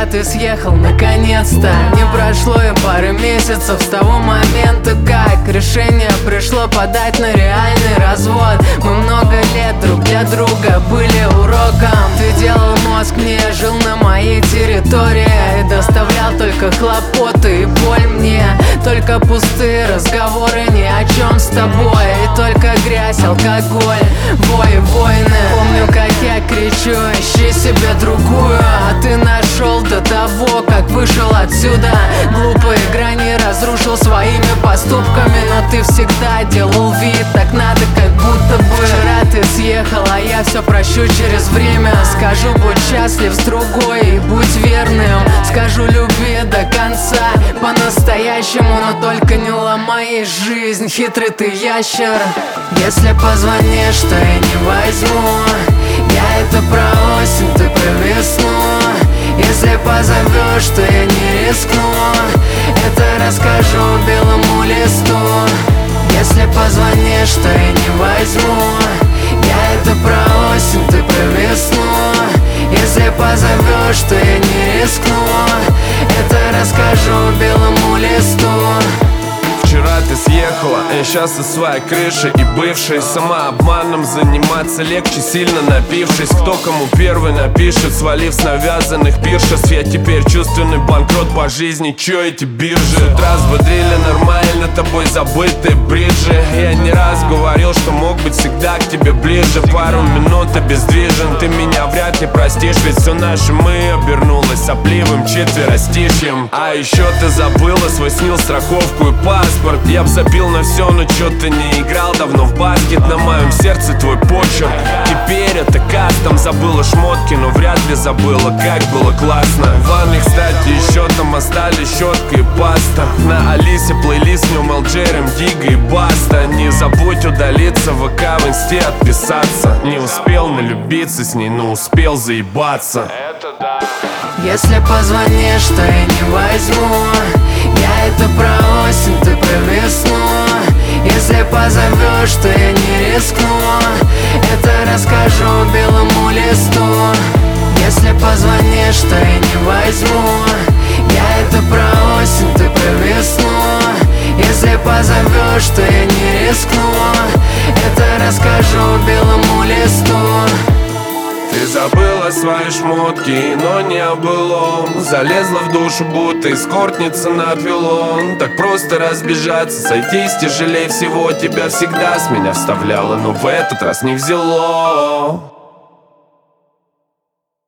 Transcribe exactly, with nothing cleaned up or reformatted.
Вчера ты съехал наконец-то. Не прошло и пары месяцев с того момента, как решение пришло подать на реальный развод. Мы много лет друг для друга были уроком. Ты делал мозг мне, жил на моей территории и доставлял только хлопоты и боль мне. Только пустые разговоры ни о чем с тобой, и только грязь, алкоголь, бой, войны. Помню, как я кричу: ищи себе другую. А ты нашел до того, как вышел отсюда. Глупые грани разрушил своими поступками, но ты всегда делал вид, так надо, как будто бы. Вчера ты съехал, а я все прощу через время. Скажу, будь счастлив с другой и будь верным. Скажу, люби до конца по-настоящему, но только не ломай жизнь, хитрый ты ящер. Если позвонишь, то я не возьму. Я это про осень, ты про весну. Если позовешь, то я не рискну. Это расскажу белому листу. Если позвонишь, то я не возьму. Я это про осень, ты про весну. Если позовешь, то я не рискну. Это расскажу белому листу. Вчера ты съехала, я сейчас со своей крыши и бывшей. Самообманом заниматься легче, сильно напившись. Кто кому первый напишет, свалив с навязанных пиршеств. Я теперь чувственный банкрот по жизни, чё эти биржи? С утра взбодрили нормально тобой забытые бриджи. Я не раз говорил, что мог быть всегда к тебе ближе. Пару минут обездвижен, ты меня вряд ли простишь. Ведь все наше мы обернулось сопливым четверостишьем. А еще ты забыла свой снил, страховку и паспорт. Я б забил на все, но чё ты не играл давно в баскет. На моем сердце твой почерк. Теперь это кастом. Забыла шмотки, но вряд ли забыла, как было классно. В ванной, кстати, еще там остались щетка и паста. На Алисе плейлист в нем эл джей, Рэм Дигга и Баста. Не забудь удалиться в ВК, в инсте отписаться. Не успел налюбиться с ней, но успел заебаться. Если позвонишь, то я не возьму. Я это про осень, ты про весну. Если позовешь, то я не рискну. Это расскажу белому листу. Если позвонишь, то я не возьму. Я это про осень, ты про весну. Если позовешь, то я не рискну. Это расскажу белому листу. Ты забыла свои шмотки, но не о былом. Залезла в душу, будто эскортница на пилон. Так просто разбежаться, сойтись тяжелее всего. Тебя всегда с меня вставляло, но в этот раз не взяло.